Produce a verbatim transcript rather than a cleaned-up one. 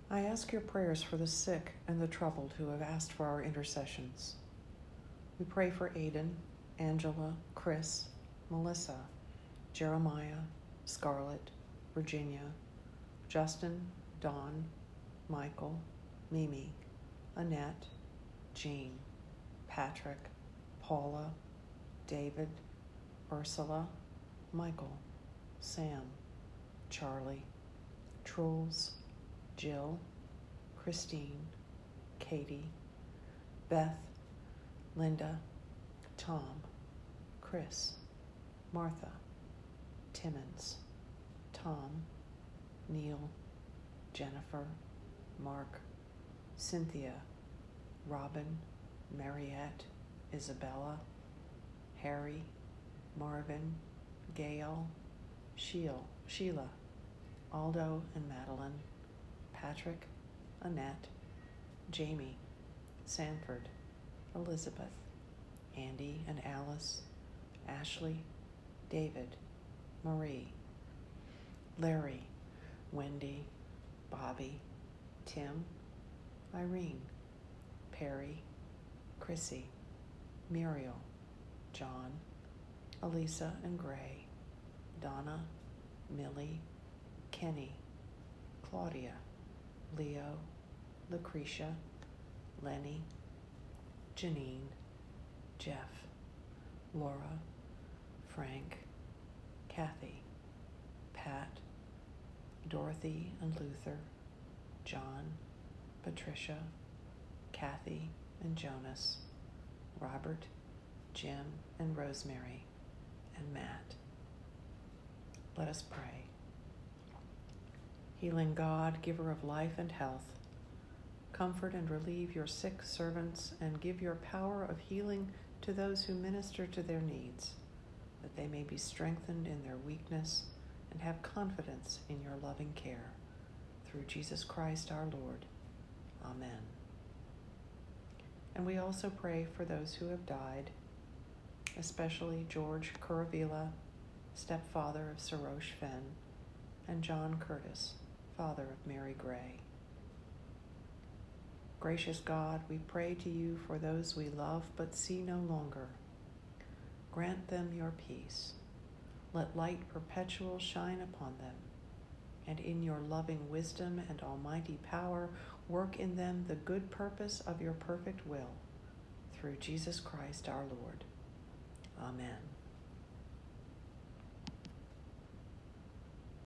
I ask your prayers for the sick and the troubled who have asked for our intercessions. We pray for Aidan, Angela, Chris, Melissa, Jeremiah, Scarlett, Virginia, Justin, Dawn, Michael, Mimi, Annette, Jean, Patrick, Paula, David, Ursula, Michael, Sam, Charlie, Truls, Jill, Christine, Katie, Beth, Linda, Tom, Chris, Martha, Timmons, Tom, Neil, Jennifer, Mark, Cynthia, Robin, Mariette, Isabella, Harry, Marvin, Gail, Sheil, Sheila, Aldo and Madeline, Patrick, Annette, Jamie, Sanford, Elizabeth, Andy and Alice, Ashley, David, Marie, Larry, Wendy, Bobby, Tim, Irene, Perry, Chrissy, Muriel, John, Elisa and Gray, Donna, Millie, Kenny, Claudia, Leo, Lucretia, Lenny, Janine, Jeff, Laura, Frank, Kathy, Pat, Dorothy and Luther, John, Patricia, Kathy and Jonas, Robert, Jim and Rosemary, and Matt. Let us pray. Healing God, giver of life and health, comfort and relieve your sick servants and give your power of healing to those who minister to their needs, that they may be strengthened in their weakness and have confidence in your loving care. Through Jesus Christ our Lord. Amen. And we also pray for those who have died, especially George Curavilla, stepfather of Sarosh Fenn, and John Curtis, father of Mary Gray. Gracious God, we pray to you for those we love but see no longer. Grant them your peace. Let light perpetual shine upon them, and in your loving wisdom and almighty power, work in them the good purpose of your perfect will. Through Jesus Christ our Lord. Amen.